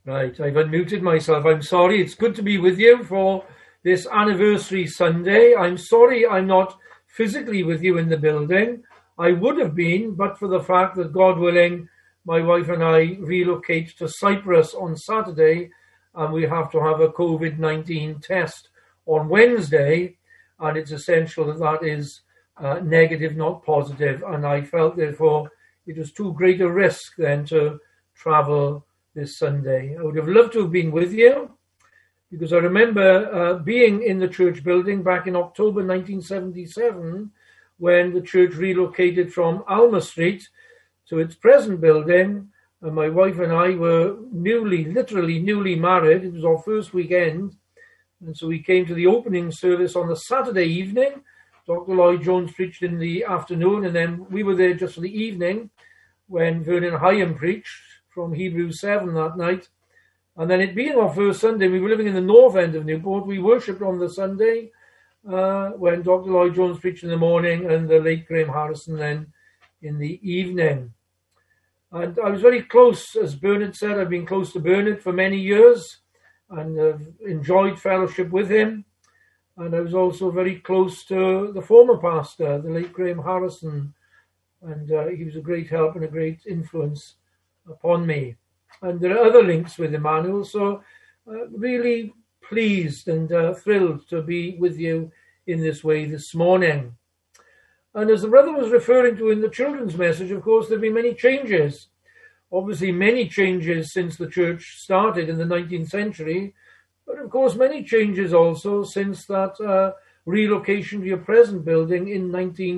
Right, I've unmuted myself. I'm sorry. It's good to be with you for this anniversary Sunday. I'm sorry I'm not physically with you in the building. I would have been, but for the fact that, God willing, my wife and I relocate to Cyprus on Saturday, and we have to have a COVID-19 test on Wednesday, and it's essential that that is negative, not positive. And I felt, therefore, it was too great a risk then to travel this Sunday. I would have loved to have been with you, because I remember being in the church building back in October 1977 when the church relocated from Alma Street to its present building, and my wife and I were literally newly married. It was our first weekend, and so we came to the opening service on the Saturday evening. Dr. Lloyd Jones preached in the afternoon, and then we were there just for the evening when Vernon Hyam preached from Hebrews 7 that night. And then it being our first Sunday, we were living in the north end of Newport. We worshipped on the Sunday when Dr. Lloyd Jones preached in the morning and the late Graham Harrison then in the evening. And I was very close, as Bernard said. I've been close to Bernard for many years and have enjoyed fellowship with him. And I was also very close to the former pastor, the late Graham Harrison. And he was a great help and a great influence upon me. And there are other links with Emmanuel, so really pleased and thrilled to be with you in this way this morning. And as the brother was referring to in the children's message, of course, there have been many changes. Obviously, many changes since the church started in the 19th century, but of course, many changes also since that relocation to your present building in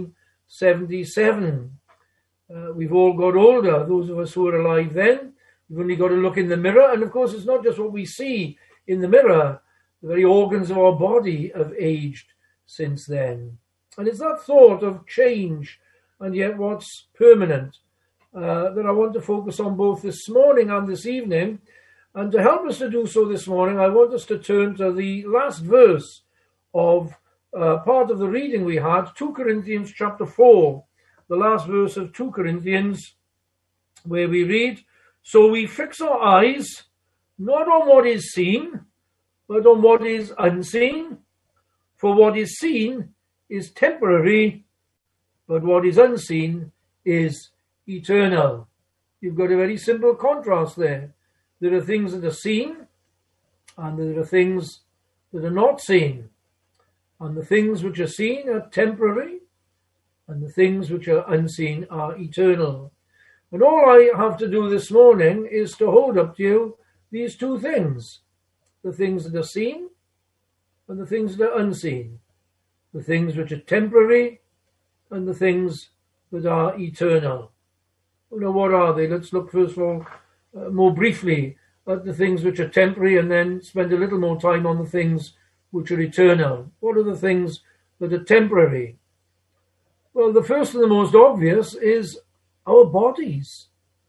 1977. We've all got older, those of us who were alive then. We've only got to look in the mirror. And of course, it's not just what we see in the mirror. The very organs of our body have aged since then. And it's that thought of change and yet what's permanent that I want to focus on both this morning and this evening. And to help us to do so this morning, I want us to turn to the last verse of part of the reading we had, 2 Corinthians chapter 4. The last verse of 2 Corinthians, where we read, "So we fix our eyes not on what is seen, but on what is unseen. For what is seen is temporary, but what is unseen is eternal." You've got a very simple contrast there. There are things that are seen, and there are things that are not seen. And the things which are seen are temporary, and the things which are unseen are eternal. And all I have to do this morning is to hold up to you these two things: the things that are seen and the things that are unseen, the things which are temporary and the things that are eternal. Now, what are they? Let's look first of all more briefly at the things which are temporary, and then spend a little more time on the things which are eternal. What are the things that are temporary? Well, the first and the most obvious is our bodies.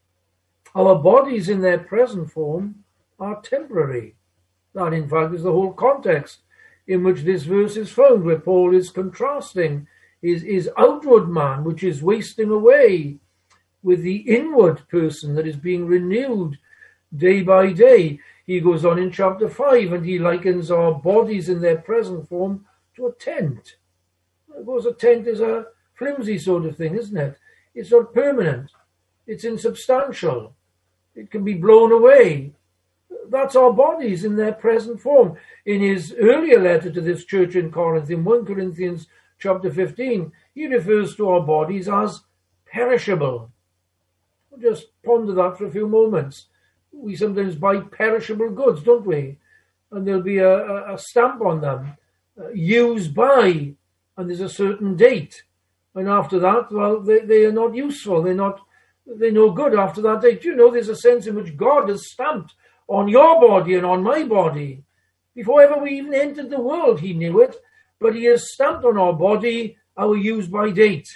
Our bodies in their present form are temporary. That, in fact, is the whole context in which this verse is found, where Paul is contrasting his outward man, which is wasting away, with the inward person that is being renewed day by day. He goes on in chapter 5 and he likens our bodies in their present form to a tent. Of course, a tent is a flimsy sort of thing, isn't it? It's not permanent. It's insubstantial. It can be blown away. That's our bodies in their present form. In his earlier letter to this church in Corinth, in 1 Corinthians chapter 15, he refers to our bodies as perishable. We'll just ponder that for a few moments. We sometimes buy perishable goods, don't we? And there'll be a stamp on them, used by, and there's a certain date. And after that, well, they are not useful. They're no good after that date. You know, there's a sense in which God has stamped on your body and on my body. Before ever we even entered the world, he knew it. But he has stamped on our body our use by date.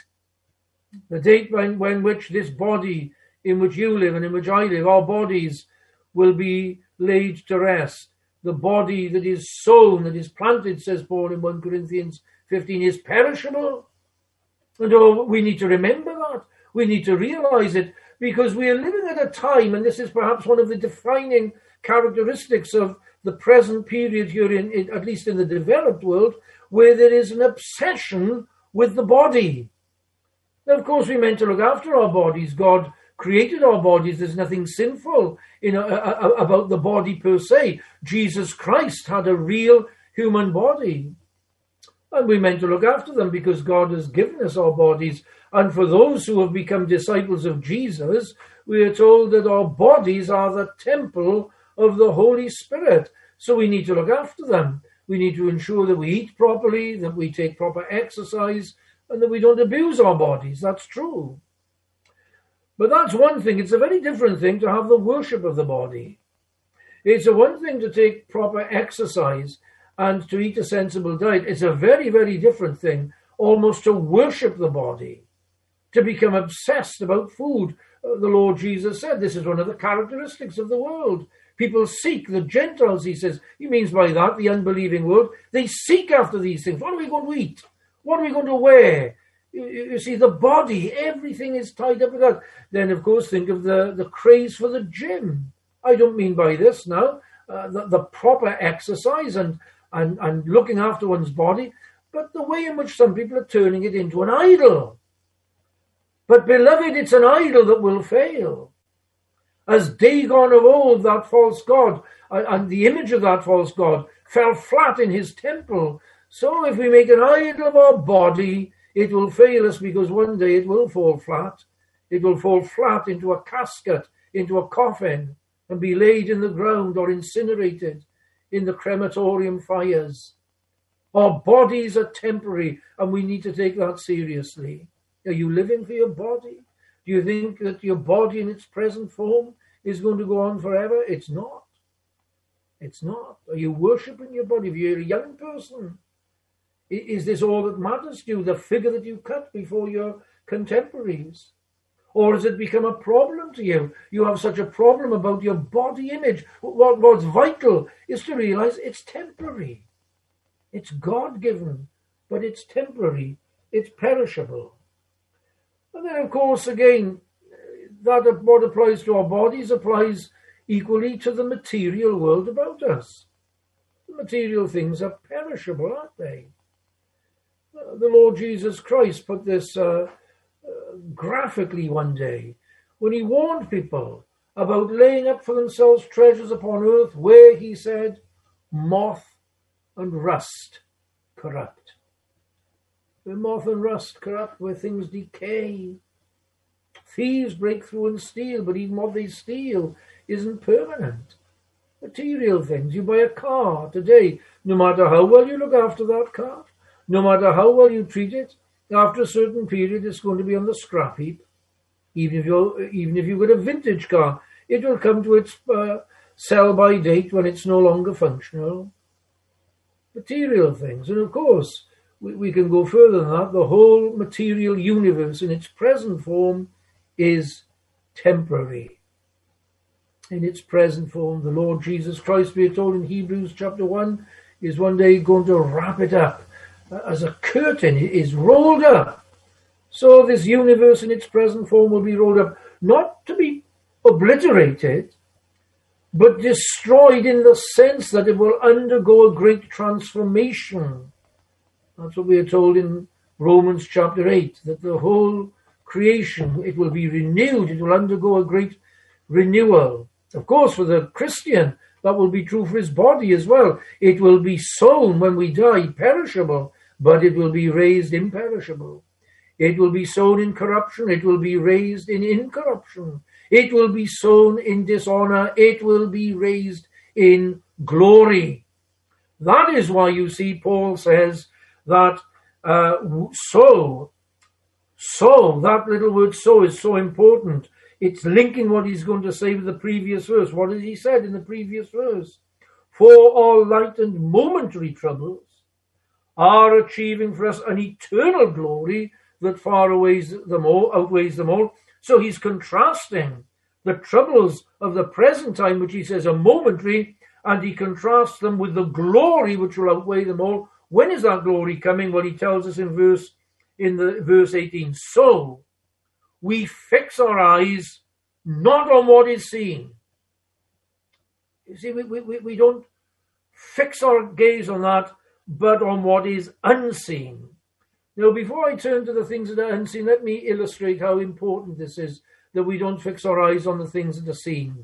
The date when which this body in which you live and in which I live, our bodies will be laid to rest. The body that is sown, that is planted, says Paul in 1 Corinthians 15, is perishable. And we need to remember that. We need to realize it, because we are living at a time, and this is perhaps one of the defining characteristics of the present period here, at least in the developed world, where there is an obsession with the body. Now, of course, we're meant to look after our bodies. God created our bodies. There's nothing sinful about the body per se. Jesus Christ had a real human body. And we're meant to look after them because God has given us our bodies. And for those who have become disciples of Jesus, we are told that our bodies are the temple of the Holy Spirit. So we need to look after them. We need to ensure that we eat properly, that we take proper exercise, and that we don't abuse our bodies. That's true. But that's one thing. It's a very different thing to have the worship of the body. It's a one thing to take proper exercise and to eat a sensible diet. It's a very, very different thing almost to worship the body, to become obsessed about food. The Lord Jesus said this is one of the characteristics of the world. People seek, the Gentiles, he says, he means by that the unbelieving world, they seek after these things. What are we going to eat? What are we going to wear? You see, the body, everything is tied up with that. Then, of course, think of the craze for the gym. I don't mean by this now, the proper exercise and looking after one's body, but the way in which some people are turning it into an idol. But, beloved, it's an idol that will fail. As Dagon of old, that false god, and the image of that false god, fell flat in his temple. So if we make an idol of our body, it will fail us because one day it will fall flat. It will fall flat into a casket, into a coffin, and be laid in the ground or incinerated in the crematorium fires. Our bodies are temporary, and we need to take that seriously. Are you living for your body? Do you think that your body in its present form is going to go on forever? It's not. It's not. Are you worshipping your body? If you're a young person, is this all that matters to you, the figure that you cut before your contemporaries? Or has it become a problem to you? You have such a problem about your body image. What's vital is to realize it's temporary. It's God-given, but it's temporary. It's perishable. And then, of course, again, that what applies to our bodies applies equally to the material world about us. The material things are perishable, aren't they? The Lord Jesus Christ put this graphically one day when he warned people about laying up for themselves treasures upon earth where, he said, moth and rust corrupt. Where moth and rust corrupt, where things decay. Thieves break through and steal, but even what they steal isn't permanent. Material things. You buy a car today, no matter how well you look after that car, no matter how well you treat it, after a certain period it's going to be on the scrap heap. Even if you've got a vintage car, it will come to its sell-by date when it's no longer functional. Material things. And of course, we can go further than that. The whole material universe in its present form is temporary. In its present form, the Lord Jesus Christ, we are told in Hebrews chapter 1, is one day going to wrap it up as a curtain. It is rolled up. So this universe in its present form will be rolled up, not to be obliterated, but destroyed in the sense that it will undergo a great transformation. That's what we are told in Romans chapter 8, that the whole creation, it will be renewed, it will undergo a great renewal. Of course, for the Christian, that will be true for his body as well. It will be sown when we die, perishable, but it will be raised imperishable. It will be sown in corruption, it will be raised in incorruption. It will be sown in dishonor, it will be raised in glory. That is why you see Paul says that sow, that little word sow is so important. It's linking what he's going to say with the previous verse. What has he said in the previous verse? For all light and momentary troubles are achieving for us an eternal glory that far outweighs them all. So he's contrasting the troubles of the present time, which he says are momentary, and he contrasts them with the glory which will outweigh them all. When is that glory coming? Well, he tells us in verse 18. So we fix our eyes not on what is seen. You see, we don't fix our gaze on that, but on what is unseen. Now, before I turn to the things that are unseen, let me illustrate how important this is, that we don't fix our eyes on the things that are seen.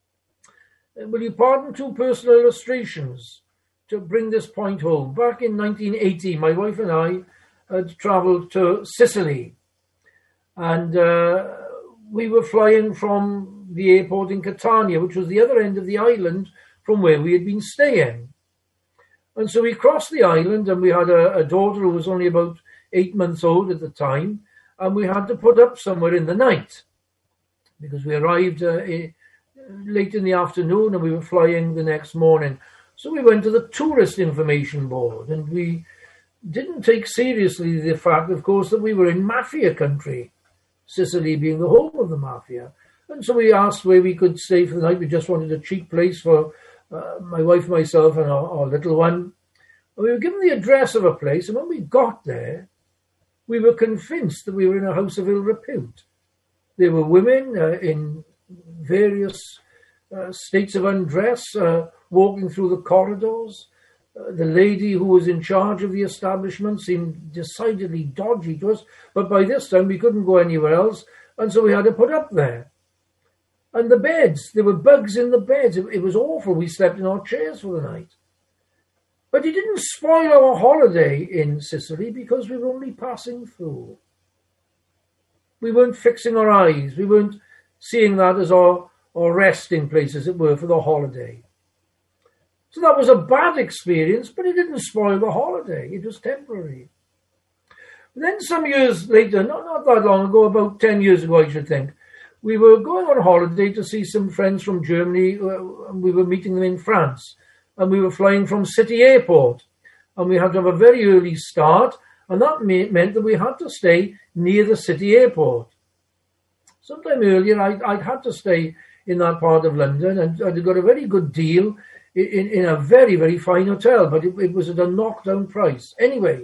Will you pardon two personal illustrations to bring this point home? Back in 1980, my wife and I had travelled to Sicily, and we were flying from the airport in Catania, which was the other end of the island from where we had been staying. And so we crossed the island, and we had a daughter who was only about 8 months old at the time, and we had to put up somewhere in the night because we arrived late in the afternoon and we were flying the next morning. So we went to the tourist information board, and we didn't take seriously the fact, of course, that we were in mafia country, Sicily being the home of the mafia. And so we asked where we could stay for the night. We just wanted a cheap place for my wife, myself, and our little one. And we were given the address of a place, and when we got there, we were convinced that we were in a house of ill repute. There were women in various states of undress walking through the corridors. The lady who was in charge of the establishment seemed decidedly dodgy to us, but by this time we couldn't go anywhere else, and so we had to put up there. And the beds, there were bugs in the beds. It was awful. We slept in our chairs for the night. But it didn't spoil our holiday in Sicily because we were only passing through. We weren't fixing our eyes. We weren't seeing that as our resting place, as it were, for the holiday. So that was a bad experience, but it didn't spoil the holiday. It was temporary. But then some years later, not that long ago, about 10 years ago, I should think, we were going on holiday to see some friends from Germany. We were meeting them in France, and we were flying from City Airport, and we had to have a very early start, and that meant that we had to stay near the City Airport. Sometime earlier, I'd had to stay in that part of London, and I'd got a very good deal in a very, very fine hotel, but it was at a knockdown price. Anyway,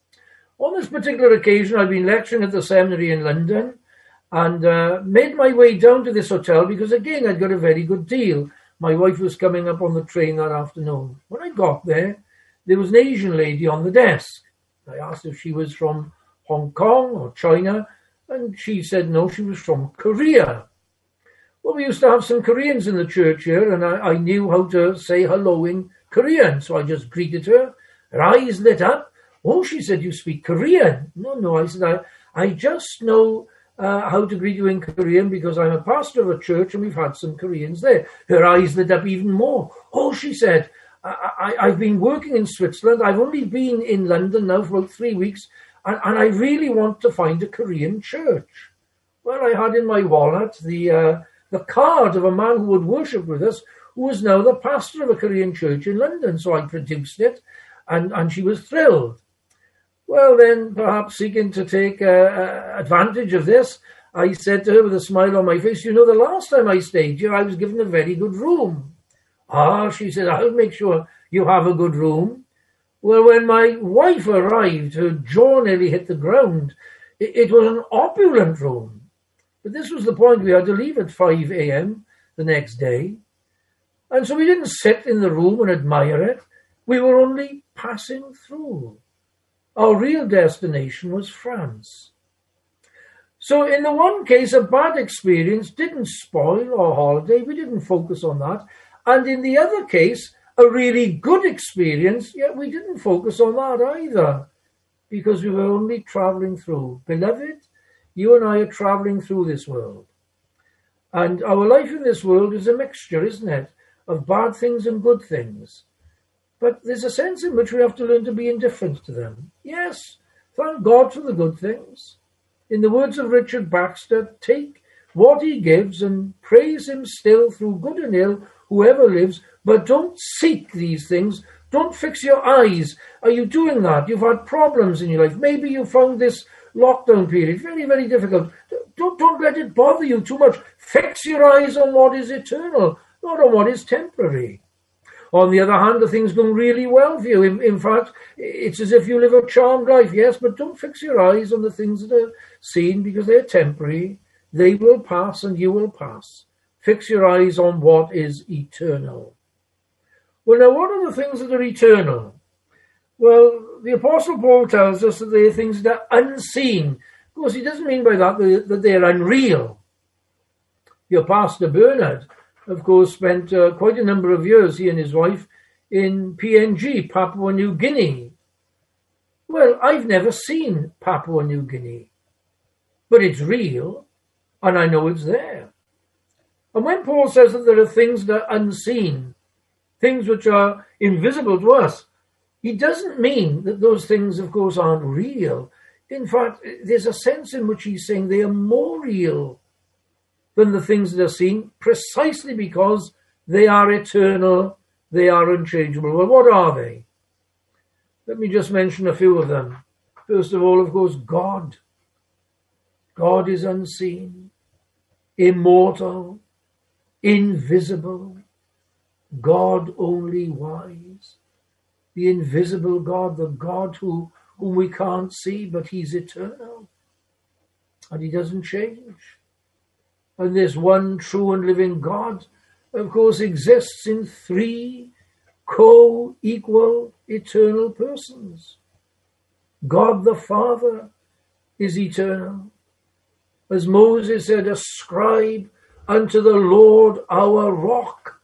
on this particular occasion, I'd been lecturing at the seminary in London, and made my way down to this hotel because, again, I'd got a very good deal. My wife was coming up on the train that afternoon. When I got there was an Asian lady on the desk. I asked if she was from Hong Kong or China, and she said no, she was from Korea. Well, we used to have some Koreans in the church here, and I knew how to say hello in Korean, so I just greeted her. Her eyes lit up. Oh, she said, you speak Korean? No, I said, I just know how to greet you in Korean because I'm a pastor of a church and we've had some Koreans there. Her eyes lit up even more. Oh, she said, I've been working in Switzerland. I've only been in London now for about 3 weeks, and I really want to find a Korean church. Well, I had in my wallet the card of a man who would worship with us, who was now the pastor of a Korean church in London. So I produced it, and she was thrilled. Well, then, perhaps seeking to take advantage of this, I said to her with a smile on my face, you know, the last time I stayed here, I was given a very good room. Ah, she said, I'll make sure you have a good room. Well, when my wife arrived, her jaw nearly hit the ground. It was an opulent room. But this was the point. We had to leave at 5 a.m. the next day. And so we didn't sit in the room and admire it. We were only passing through. Our real destination was France. So in the one case, a bad experience didn't spoil our holiday. We didn't focus on that. And in the other case, a really good experience, yet we didn't focus on that either, because we were only traveling through. Beloved, you and I are traveling through this world. And our life in this world is a mixture, isn't it, of bad things and good things. But there's a sense in which we have to learn to be indifferent to them. Yes, thank God for the good things. In the words of Richard Baxter, take what he gives and praise him still through good and ill, whoever lives, but don't seek these things. Don't fix your eyes. Are you doing that? You've had problems in your life. Maybe you found this lockdown period very, very difficult. Don't let it bother you too much. Fix your eyes on what is eternal, not on what is temporary. On the other hand, the things going really well for you. In fact, it's as if you live a charmed life, yes, but don't fix your eyes on the things that are seen because they're temporary. They will pass and you will pass. Fix your eyes on what is eternal. Well, now, what are the things that are eternal? Well, the Apostle Paul tells us that they are things that are unseen. Of course, he doesn't mean by that that they're unreal. Your Pastor Bernard, of course, spent quite a number of years, he and his wife, in PNG, Papua New Guinea. Well, I've never seen Papua New Guinea, but it's real, and I know it's there. And when Paul says that there are things that are unseen, things which are invisible to us, he doesn't mean that those things, of course, aren't real. In fact, there's a sense in which he's saying they are more real than the things that are seen, precisely because they are eternal, they are unchangeable. Well, what are they? Let me just mention a few of them. First of all, of course, God. God is unseen, immortal, invisible, God only wise. The invisible God, the God whom we can't see, but he's eternal. And he doesn't change. And this one true and living God, of course, exists in three co-equal eternal persons. God the Father is eternal. As Moses said, ascribe unto the Lord our rock.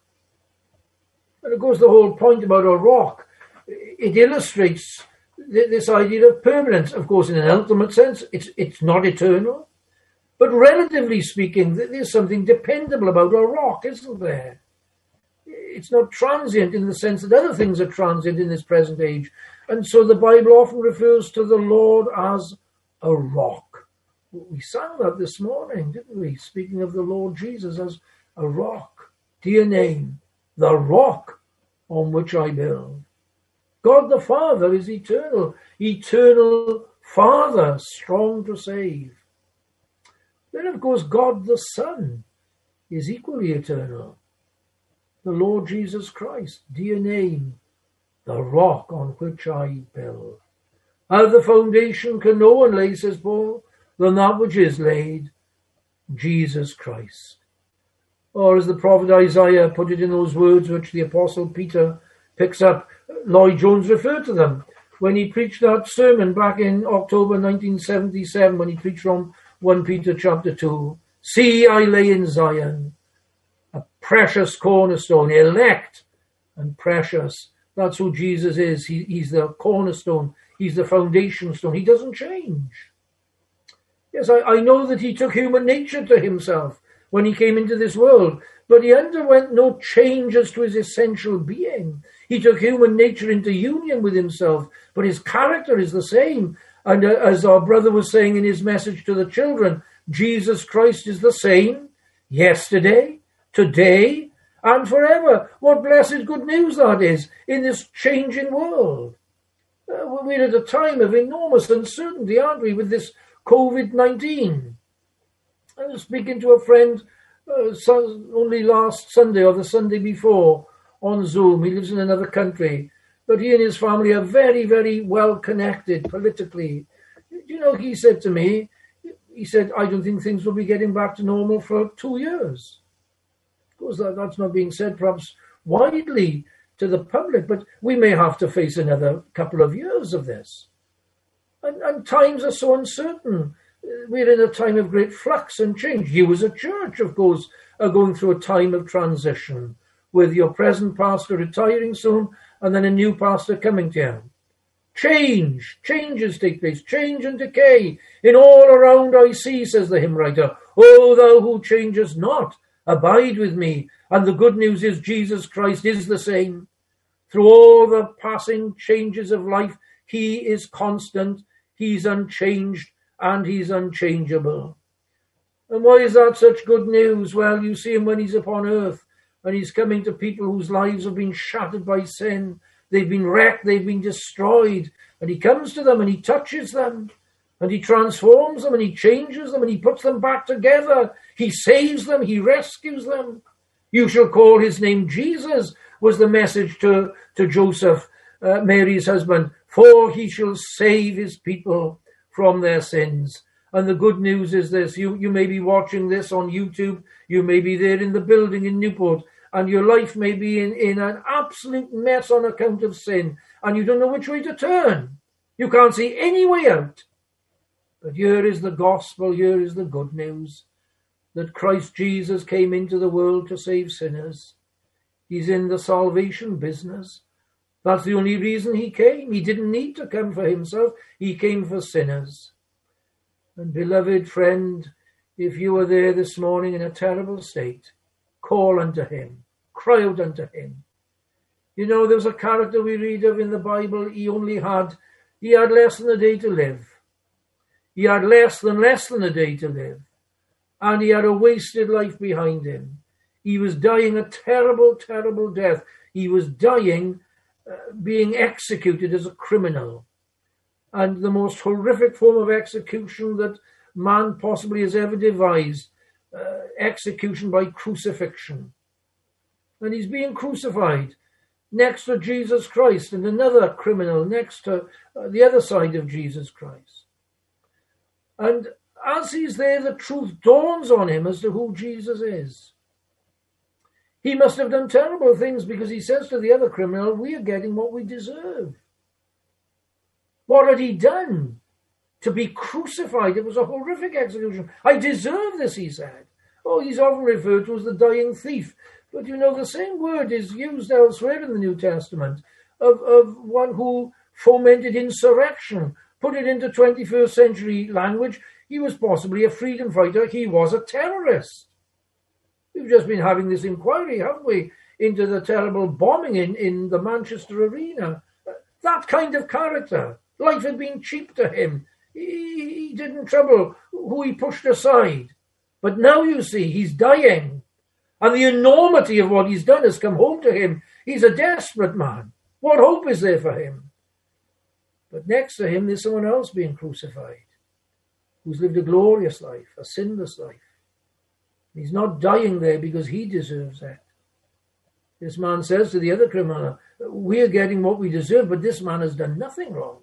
And of course, the whole point about a rock, it illustrates this idea of permanence. Of course, in an ultimate sense, it's not eternal. But relatively speaking, there's something dependable about a rock, isn't there? It's not transient in the sense that other things are transient in this present age. And so the Bible often refers to the Lord as a rock. We sang that this morning, didn't we? Speaking of the Lord Jesus as a rock. Dear name, the rock on which I build. God the Father is eternal. Eternal Father, strong to save. Then, of course, God the Son is equally eternal. The Lord Jesus Christ, dear name, the rock on which I build. Other foundation can no one lay, says Paul, than that which is laid, Jesus Christ. Or as the prophet Isaiah put it in those words which the Apostle Peter picks up, Lloyd Jones referred to them when he preached that sermon back in October 1977, when he preached from 1 Peter chapter 2. See, I lay in Zion a precious cornerstone, elect and precious. That's who Jesus is. He's the cornerstone. He's the foundation stone. He doesn't change. Yes, I know that he took human nature to himself when he came into this world, but he underwent no changes to his essential being. He took human nature into union with himself, but his character is the same. And as our brother was saying in his message to the children, Jesus Christ is the same yesterday, today, and forever. What blessed good news that is in this changing world. We're at a time of enormous uncertainty, aren't we, with this COVID-19. I was speaking to a friend only last Sunday or the Sunday before on Zoom. He lives in another country, but he and his family are very, very well connected politically. You know, he said to me, he said, I don't think things will be getting back to normal for 2 years. Of course, that's not being said perhaps widely to the public, but we may have to face another couple of years of this. And times are so uncertain. We're in a time of great flux and change. You as a church, of course, are going through a time of transition with your present pastor retiring soon and then a new pastor coming to you. Changes take place, change and decay. In all around I see, says the hymn writer, O thou who changest not, abide with me. And the good news is Jesus Christ is the same. Through all the passing changes of life, he is constant, he's unchanged, and he's unchangeable. And why is that such good news? Well, you see him when he's upon earth, and he's coming to people whose lives have been shattered by sin. They've been wrecked, they've been destroyed. And he comes to them and he touches them, and he transforms them and he changes them and he puts them back together. He saves them, he rescues them. You shall call his name Jesus, was the message to Joseph, Mary's husband, for he shall save his people from their sins. And the good news is this, you may be watching this on YouTube, you may be there in the building in Newport, and your life may be in an absolute mess on account of sin, and you don't know which way to turn. You can't see any way out. But here is the gospel, here is the good news, that Christ Jesus came into the world to save sinners. He's in the salvation business. That's the only reason he came. He didn't need to come for himself. He came for sinners. And beloved friend, if you are there this morning in a terrible state, call unto him, cry out unto him. You know, there's a character we read of in the Bible. He had less than a day to live. He had less than a day to live. And he had a wasted life behind him. He was dying a terrible, terrible death. He was dying, being executed as a criminal. And the most horrific form of execution that man possibly has ever devised, execution by crucifixion. And he's being crucified next to Jesus Christ and another criminal next to the other side of Jesus Christ. And as he's there, the truth dawns on him as to who Jesus is. He must have done terrible things, because he says to the other criminal, we are getting what we deserve. What had he done to be crucified? It was a horrific execution. I deserve this, he said. Oh, he's often referred to as the dying thief. But you know, the same word is used elsewhere in the New Testament of one who fomented insurrection. Put it into 21st century language, he was possibly a freedom fighter. He was a terrorist. We've just been having this inquiry, haven't we, into the terrible bombing in the Manchester arena. That kind of character. Life had been cheap to him. He didn't trouble who he pushed aside. But now you see, he's dying. And the enormity of what he's done has come home to him. He's a desperate man. What hope is there for him? But next to him, there's someone else being crucified, who's lived a glorious life, a sinless life. He's not dying there because he deserves that. This man says to the other criminal, we're getting what we deserve, but this man has done nothing wrong.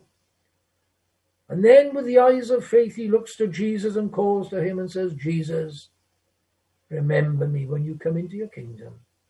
And then with the eyes of faith, he looks to Jesus and calls to him and says, Jesus, remember me when you come into your kingdom.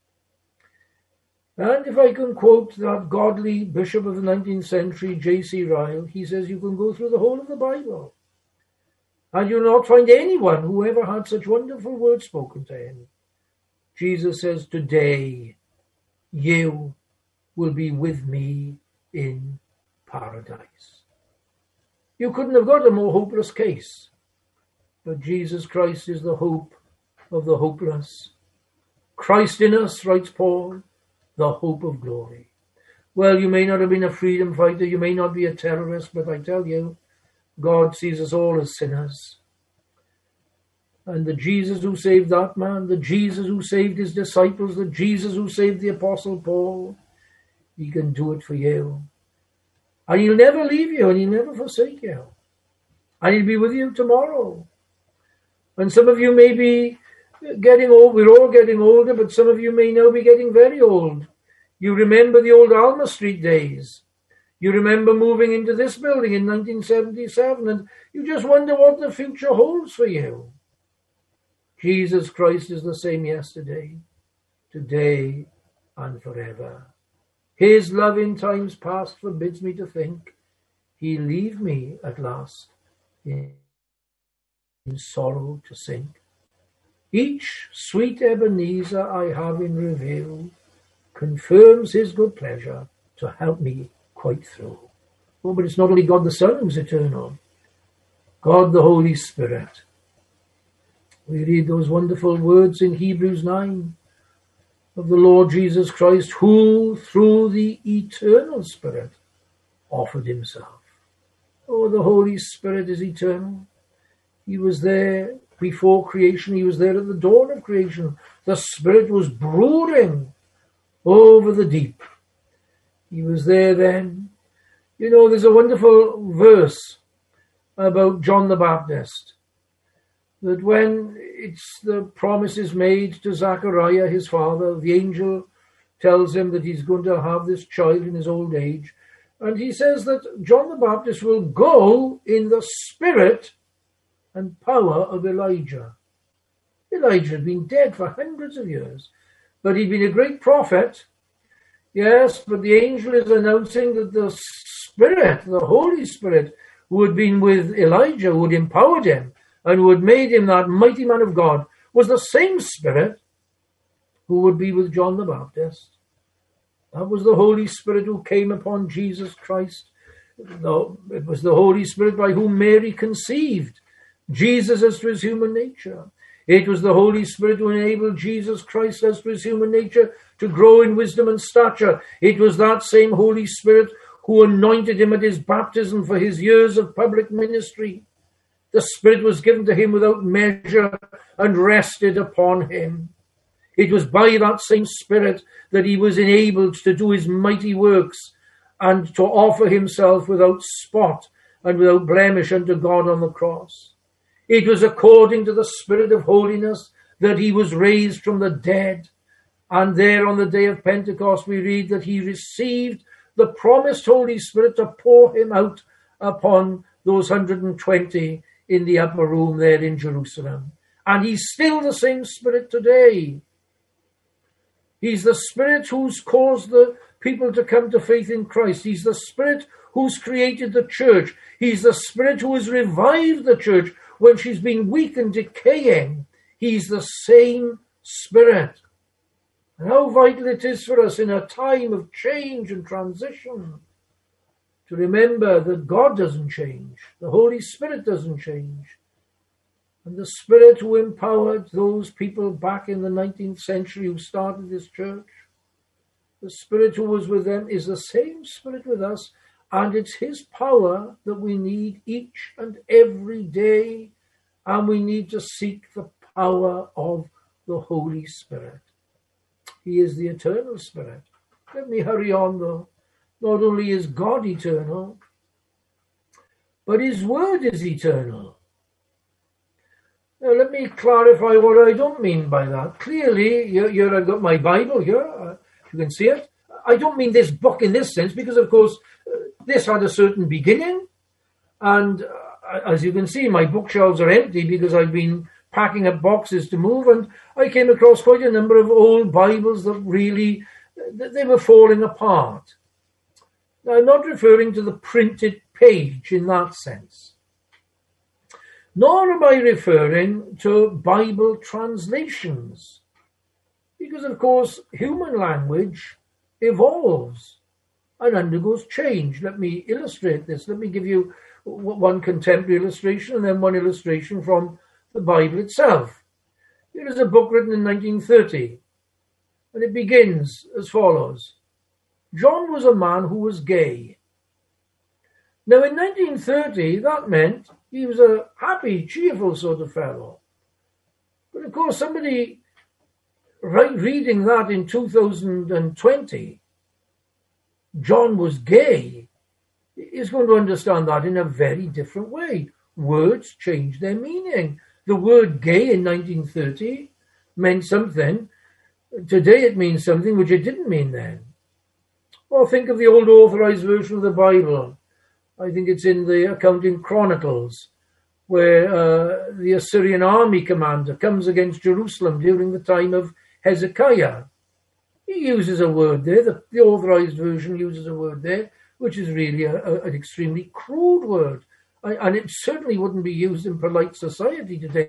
And if I can quote that godly bishop of the 19th century, J.C. Ryle, he says you can go through the whole of the Bible and you'll not find anyone who ever had such wonderful words spoken to him. Jesus says, today you will be with me in paradise. You couldn't have got a more hopeless case. But Jesus Christ is the hope of the hopeless. Christ in us, writes Paul, the hope of glory. Well, you may not have been a freedom fighter, you may not be a terrorist, but I tell you, God sees us all as sinners. And the Jesus who saved that man, the Jesus who saved his disciples, the Jesus who saved the Apostle Paul, he can do it for you. And he'll never leave you, and he'll never forsake you. And he'll be with you tomorrow. And some of you may be getting old. We're all getting older, but some of you may now be getting very old. You remember the old Alma Street days. You remember moving into this building in 1977, and you just wonder what the future holds for you. Jesus Christ is the same yesterday, today, and forever. His love in times past forbids me to think he'll leave me at last in sorrow to sink. Each sweet Ebenezer I have in review confirms his good pleasure to help me quite through. Oh, but it's not only God the Son who's eternal. God the Holy Spirit. We read those wonderful words in Hebrews 9 of the Lord Jesus Christ, who through the eternal Spirit offered himself. Oh, the Holy Spirit is eternal. He was there before creation. He was there at the dawn of creation. The Spirit was brooding over the deep. He was there then. You know, there's a wonderful verse about John the Baptist, that when the promise is made to Zachariah, his father, the angel tells him that he's going to have this child in his old age. And he says that John the Baptist will go in the spirit and power of Elijah. Elijah had been dead for hundreds of years. But he'd been a great prophet. Yes, but the angel is announcing that the Spirit, the Holy Spirit, who had been with Elijah, who had empowered him, and who had made him that mighty man of God, was the same Spirit who would be with John the Baptist. That was the Holy Spirit who came upon Jesus Christ. It was the Holy Spirit by whom Mary conceived Jesus as to his human nature. It was the Holy Spirit who enabled Jesus Christ as to his human nature to grow in wisdom and stature. It was that same Holy Spirit who anointed him at his baptism for his years of public ministry. The Spirit was given to him without measure and rested upon him. It was by that same Spirit that he was enabled to do his mighty works and to offer himself without spot and without blemish unto God on the cross. It was according to the Spirit of holiness that he was raised from the dead. And there on the day of Pentecost we read that he received the promised Holy Spirit to pour him out upon those 120 in the upper room there in Jerusalem. And he's still the same Spirit today. He's the Spirit who's caused the people to come to faith in Christ. He's the Spirit who's created the church. He's the Spirit who has revived the church when she's been weak and decaying. He's the same Spirit. And how vital it is for us in a time of change and transition to remember that God doesn't change. The Holy Spirit doesn't change. And the Spirit who empowered those people back in the 19th century who started this church, the Spirit who was with them is the same Spirit with us. And it's his power that we need each and every day. And we need to seek the power of the Holy Spirit. He is the eternal Spirit. Let me hurry on though. Not only is God eternal, but his word is eternal. Now let me clarify what I don't mean by that. Clearly, here I've got my Bible here. You can see it. I don't mean this book in this sense because, of course, this had a certain beginning. And as you can see, my bookshelves are empty because I've been packing up boxes to move. And I came across quite a number of old Bibles that really, they were falling apart. Now, I'm not referring to the printed page in that sense. Nor am I referring to Bible translations. Because, of course, human language evolves and undergoes change. Let me illustrate this. Let me give you one contemporary illustration and then one illustration from the Bible itself. Here is a book written in 1930, and it begins as follows. John was a man who was gay. Now, in 1930, that meant he was a happy, cheerful sort of fellow. But, of course, somebody reading that in 2020, John was gay, is going to understand that in a very different way. Words change their meaning. The word gay in 1930 meant something. Today it means something which it didn't mean then. Or think of the old authorized version of the Bible. I think it's in the account in Chronicles, where the Assyrian army commander comes against Jerusalem during the time of Hezekiah. He uses a word there, the authorized version uses a word there, which is really an extremely crude word. And it certainly wouldn't be used in polite society today.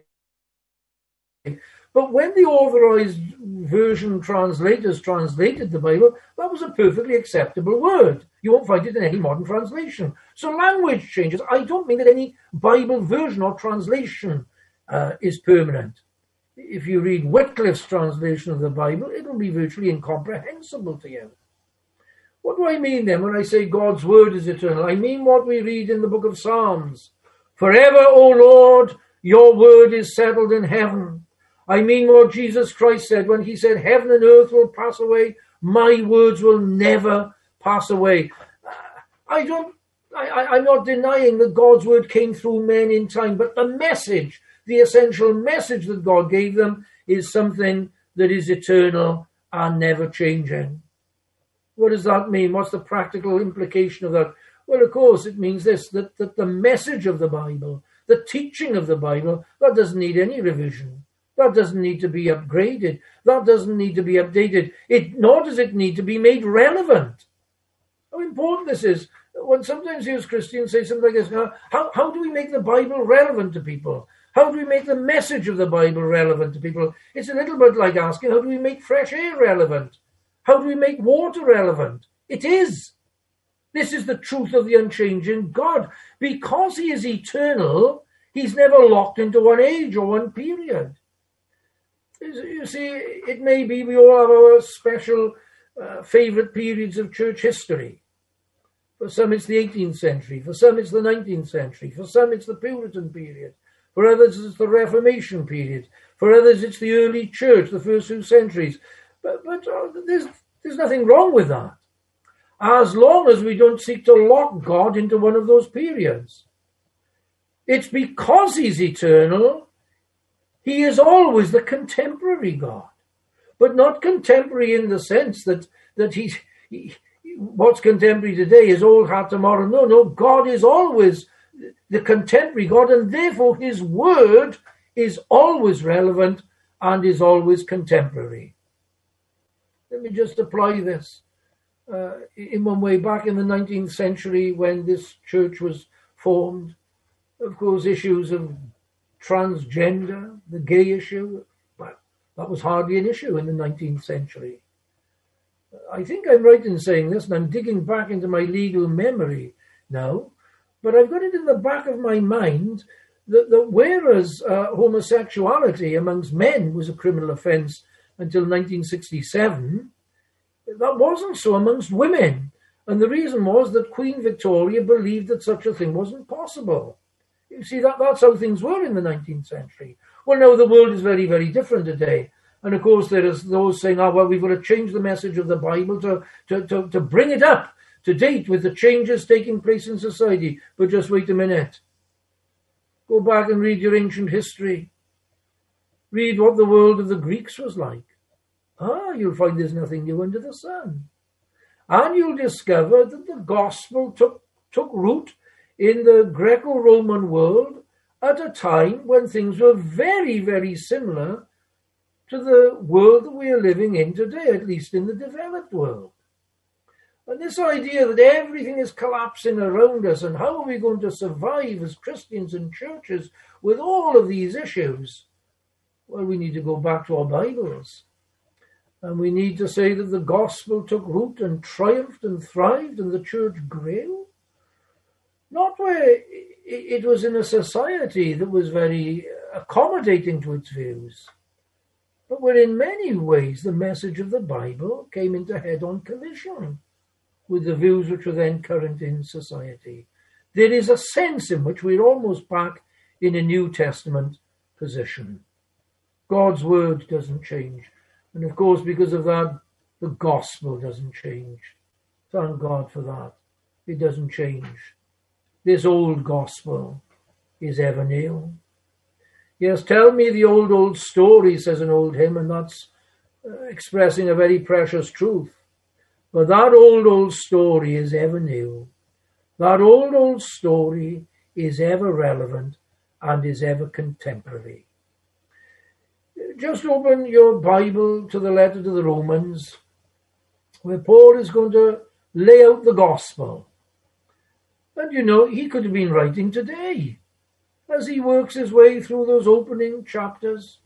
But when the authorized version translators translated the Bible, that was a perfectly acceptable word. You won't find it in any modern translation. So language changes. I don't mean that any Bible version or translation is permanent. If you read Wycliffe's translation of the Bible, it'll be virtually incomprehensible to you. What do I mean then when I say God's word is eternal? I mean what we read in the book of Psalms. Forever, O Lord, your word is settled in heaven. I mean what Jesus Christ said when he said, heaven and earth will pass away, my words will never pass away. I'm not denying that God's word came through men in time, but the message, the essential message that God gave them is something that is eternal and never changing. What does that mean? What's the practical implication of that? Well, of course, it means this, that the message of the Bible, the teaching of the Bible, that doesn't need any revision. That doesn't need to be upgraded. That doesn't need to be updated. Nor does it need to be made relevant. How important this is. When sometimes you as Christians say something like this, how do we make the Bible relevant to people? How do we make the message of the Bible relevant to people? It's a little bit like asking, how do we make fresh air relevant? How do we make water relevant? It is. This is the truth of the unchanging God. Because he is eternal, he's never locked into one age or one period. You see, it may be we all have our special favourite periods of church history. For some it's the 18th century, for some it's the 19th century, for some it's the Puritan period, for others it's the Reformation period, for others it's the early church, the first 2 centuries. But there's nothing wrong with that, as long as we don't seek to lock God into one of those periods. It's because he's eternal, he is always the contemporary God, but not contemporary in the sense that what's contemporary today is old hat tomorrow. No, God is always the contemporary God, and therefore his word is always relevant and is always contemporary. Let me just apply this in one way. Back in the 19th century, when this church was formed, of course, issues of transgender, the gay issue, well, that was hardly an issue in the 19th century. I think I'm right in saying this, and I'm digging back into my legal memory now, but I've got it in the back of my mind that whereas homosexuality amongst men was a criminal offence until 1967, that wasn't so amongst women. And the reason was that Queen Victoria believed that such a thing wasn't possible. You see, that's how things were in the 19th century. Well, now the world is very, very different today. And of course, there is those saying, we've got to change the message of the Bible to bring it up to date with the changes taking place in society. But just wait a minute. Go back and read your ancient history. Read what the world of the Greeks was like. You'll find there's nothing new under the sun. And you'll discover that the gospel took root in the Greco-Roman world at a time when things were very, very similar to the world that we are living in today, at least in the developed world. And this idea that everything is collapsing around us, and how are we going to survive as Christians and churches with all of these issues? Well, we need to go back to our Bibles. And we need to say that the gospel took root and triumphed and thrived and the church grew. Not where it was in a society that was very accommodating to its views, but where in many ways the message of the Bible came into head-on collision with the views which were then current in society. There is a sense in which we're almost back in a New Testament position. God's word doesn't change. And of course, because of that, the gospel doesn't change. Thank God for that. It doesn't change. This old gospel is ever new. Yes, tell me the old story, says an old hymn, and that's expressing a very precious truth. But that old story is ever new. That old story is ever relevant and is ever contemporary. Just open your Bible to the letter to the Romans, where Paul is going to lay out the gospel. And he could have been writing today. As he works his way through those opening chapters,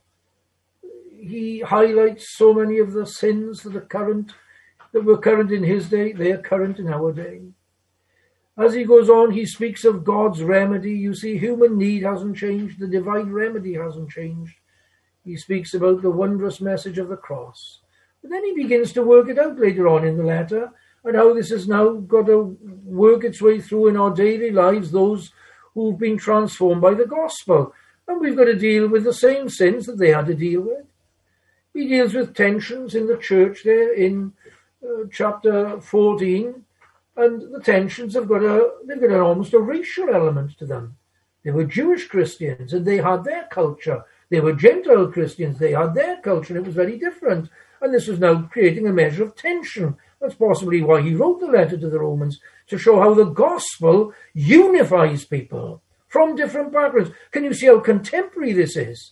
he highlights so many of the sins that were current in his day. They are current in our day. As he goes on, he speaks of God's remedy. You see, human need hasn't changed. The divine remedy hasn't changed. He speaks about the wondrous message of the cross. But then he begins to work it out later on in the letter, and how this has now got to work its way through in our daily lives, those who've been transformed by the gospel. And we've got to deal with the same sins that they had to deal with. He deals with tensions in the church there in chapter 14, and the tensions they've got almost a racial element to them. They were Jewish Christians, and they had their culture. They were Gentile Christians, they had their culture, and it was very different. And this was now creating a measure of tension. That's possibly why he wrote the letter to the Romans, to show how the gospel unifies people from different backgrounds. Can you see how contemporary this is?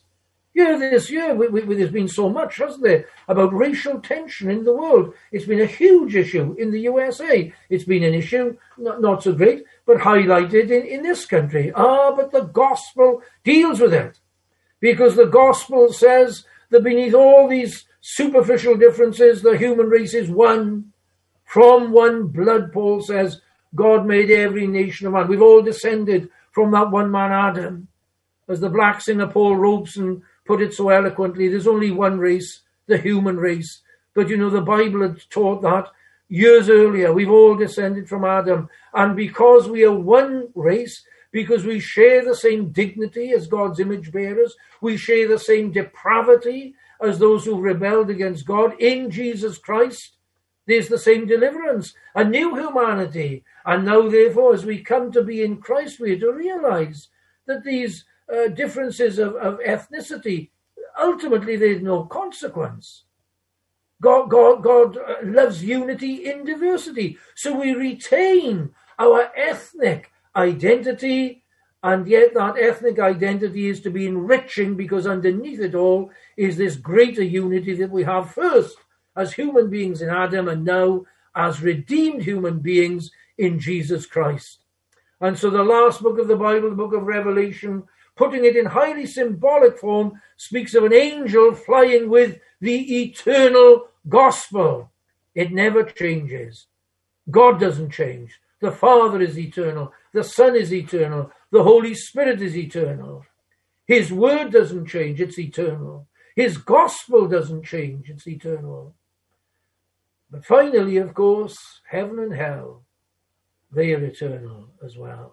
This year, there's been so much, hasn't there, about racial tension in the world. It's been a huge issue in the USA. It's been an issue, not so great, but highlighted in this country. But the gospel deals with it. Because the gospel says that beneath all these superficial differences, the human race is one. From one blood, Paul says, God made every nation of man. We've all descended from that one man, Adam. As the black singer Paul Robeson put it so eloquently, there's only one race, the human race. But the Bible had taught that years earlier. We've all descended from Adam. And because we are one race, because we share the same dignity as God's image bearers, we share the same depravity as those who rebelled against God in Jesus Christ, there's the same deliverance, a new humanity. And now, therefore, as we come to be in Christ, we have to realize that these differences of ethnicity, ultimately there's no consequence. God loves unity in diversity. So we retain our ethnic identity, and yet that ethnic identity is to be enriching, because underneath it all is this greater unity that we have first as human beings in Adam, and now as redeemed human beings in Jesus Christ. And so the last book of the Bible, the book of Revelation, putting it in highly symbolic form, speaks of an angel flying with the eternal gospel. It never changes. God doesn't change. The Father is eternal. The Son is eternal. The Holy Spirit is eternal. His word doesn't change. It's eternal. His gospel doesn't change. It's eternal. But finally, of course, heaven and hell, they are eternal as well.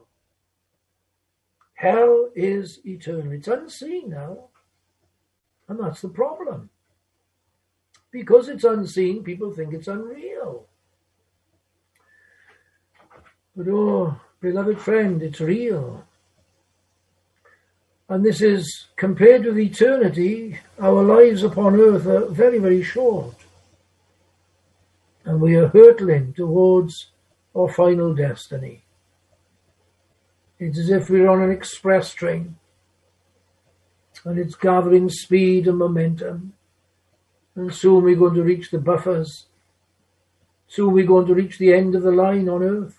Hell is eternal. It's unseen now. And that's the problem. Because it's unseen, people think it's unreal. But oh, beloved friend, it's real. And this is, compared with eternity, our lives upon earth are very, very short. And we are hurtling towards our final destiny. It's as if we're on an express train, and it's gathering speed and momentum. And soon we're going to reach the buffers. Soon we're going to reach the end of the line on earth.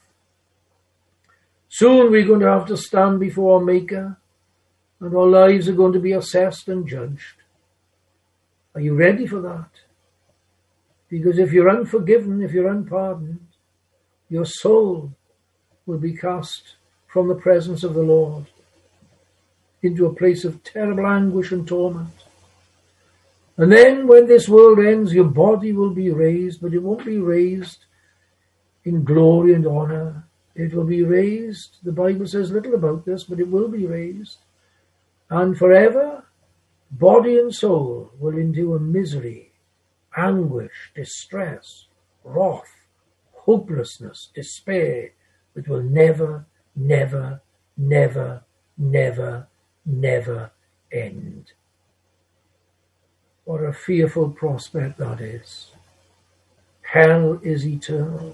Soon we're going to have to stand before our Maker, and our lives are going to be assessed and judged. Are you ready for that? Because if you're unforgiven, if you're unpardoned, your soul will be cast from the presence of the Lord into a place of terrible anguish and torment. And then when this world ends, your body will be raised, but it won't be raised in glory and honor. It will be raised, the Bible says little about this, but it will be raised. And forever, body and soul will endure misery, anguish, distress, wrath, hopelessness, despair, that will never, never, never, never, never end. What a fearful prospect that is. Hell is eternal.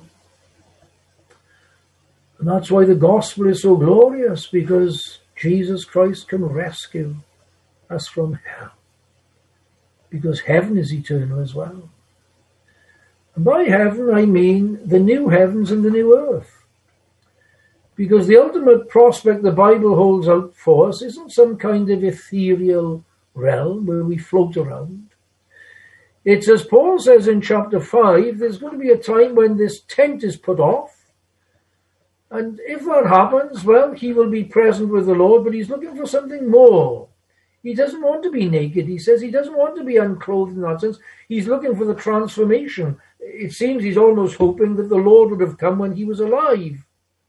And that's why the gospel is so glorious, because Jesus Christ can rescue us from hell. Because heaven is eternal as well. And by heaven, I mean the new heavens and the new earth. Because the ultimate prospect the Bible holds out for us isn't some kind of ethereal realm where we float around. It's, as Paul says in chapter 5, there's going to be a time when this tent is put off. And if that happens, well, he will be present with the Lord, but he's looking for something more. He doesn't want to be naked. He says he doesn't want to be unclothed in that sense. He's looking for the transformation. It seems he's almost hoping that the Lord would have come when he was alive.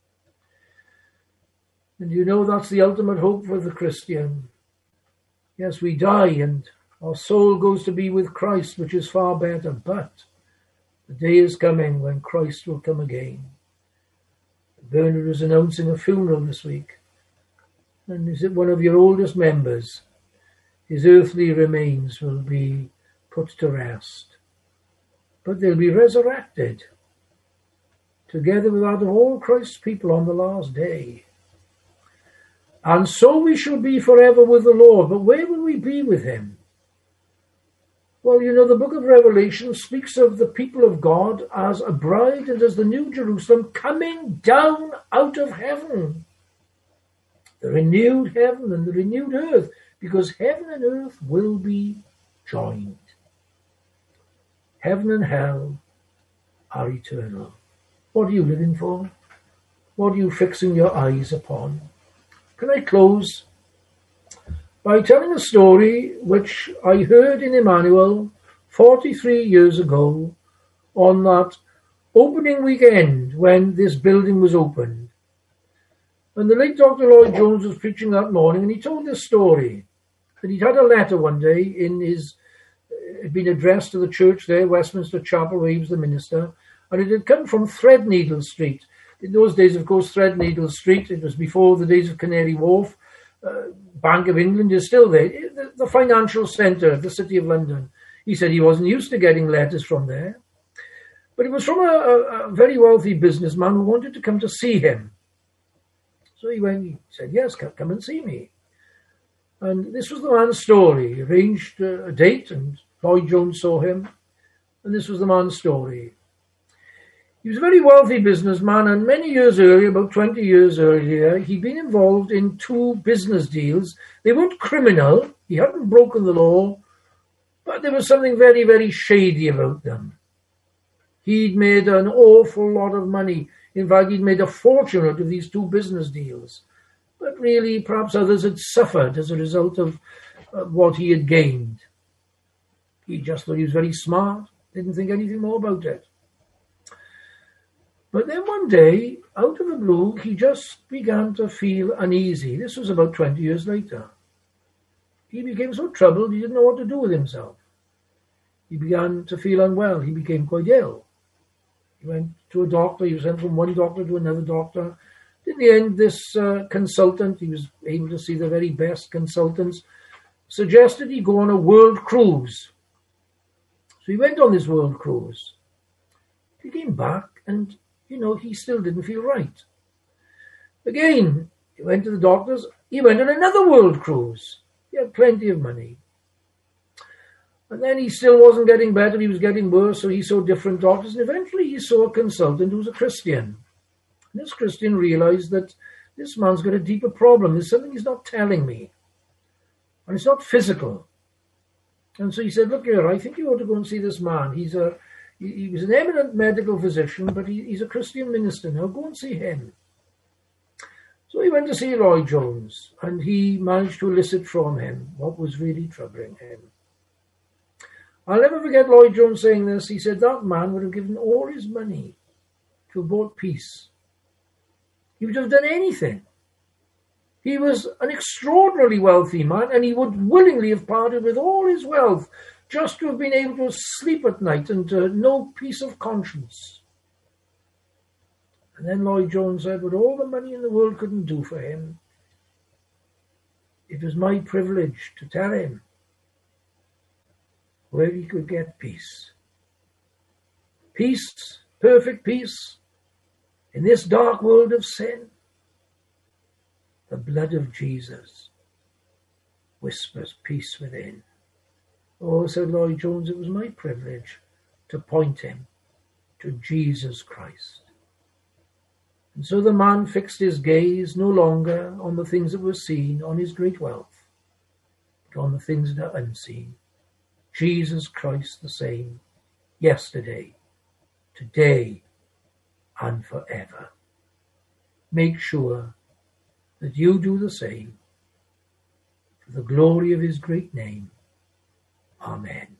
And that's the ultimate hope for the Christian. Yes, we die and our soul goes to be with Christ, which is far better. But the day is coming when Christ will come again. Bernard was announcing a funeral this week. And is it one of your oldest members? His earthly remains will be put to rest. But they'll be resurrected together with that of all Christ's people on the last day. And so we shall be forever with the Lord. But where will we be with him? Well, you know, the book of Revelation speaks of the people of God as a bride and as the New Jerusalem coming down out of heaven. The renewed heaven and the renewed earth, because heaven and earth will be joined. Heaven and hell are eternal. What are you living for? What are you fixing your eyes upon? Can I close by telling a story which I heard in Emmanuel 43 years ago on that opening weekend when this building was opened. And the late Dr. Lloyd Jones was preaching that morning, and he told this story, that he'd had a letter one day it had been addressed to the church there, Westminster Chapel, where he was the minister, and it had come from Threadneedle Street. In those days, of course, Threadneedle Street, it was before the days of Canary Wharf. Bank of England is still there, the financial centre of the City of London. He said he wasn't used to getting letters from there. But it was from a very wealthy businessman who wanted to come to see him. So he said, yes, come and see me. And this was the man's story. He arranged a date and Lloyd Jones saw him. And this was the man's story. He was a very wealthy businessman, and many years earlier, about 20 years earlier, he'd been involved in 2 business deals. They weren't criminal. He hadn't broken the law, but there was something very, very shady about them. He'd made an awful lot of money. In fact, he'd made a fortune out of these 2 business deals. But really, perhaps others had suffered as a result of what he had gained. He just thought he was very smart, didn't think anything more about it. But then one day, out of the blue, he just began to feel uneasy. This was about 20 years later. He became so troubled, he didn't know what to do with himself. He began to feel unwell. He became quite ill. He went to a doctor. He was sent from one doctor to another doctor. In the end, this consultant, he was able to see the very best consultants, suggested he go on a world cruise. So he went on this world cruise. He came back and he still didn't feel right. Again, he went to the doctors. He went on another world cruise. He had plenty of money. And then he still wasn't getting better. He was getting worse, so he saw different doctors. And eventually he saw a consultant who was a Christian. And this Christian realized that this man's got a deeper problem. There's something he's not telling me. And it's not physical. And so he said, look here, I think you ought to go and see this man. He was an eminent medical physician, but he's a Christian minister. Now go and see him. So he went to see Lloyd Jones, and he managed to elicit from him what was really troubling him. I'll never forget Lloyd Jones saying this. He said that man would have given all his money to have bought peace. He would have done anything. He was an extraordinarily wealthy man, and he would willingly have parted with all his wealth just to have been able to sleep at night and to know peace of conscience. And then Lloyd Jones said, what all the money in the world couldn't do for him, it was my privilege to tell him where he could get peace. Peace, perfect peace, in this dark world of sin. The blood of Jesus whispers peace within. Oh, said Lloyd Jones, it was my privilege to point him to Jesus Christ. And so the man fixed his gaze no longer on the things that were seen, on his great wealth, but on the things that are unseen. Jesus Christ the same, yesterday, today, and forever. Make sure that you do the same for the glory of his great name. Amen.